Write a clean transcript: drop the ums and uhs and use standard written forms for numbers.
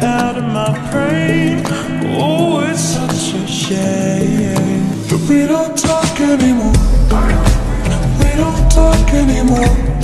out of my brain. Oh, it's such a shame that we don't talk anymore. We don't talk anymore.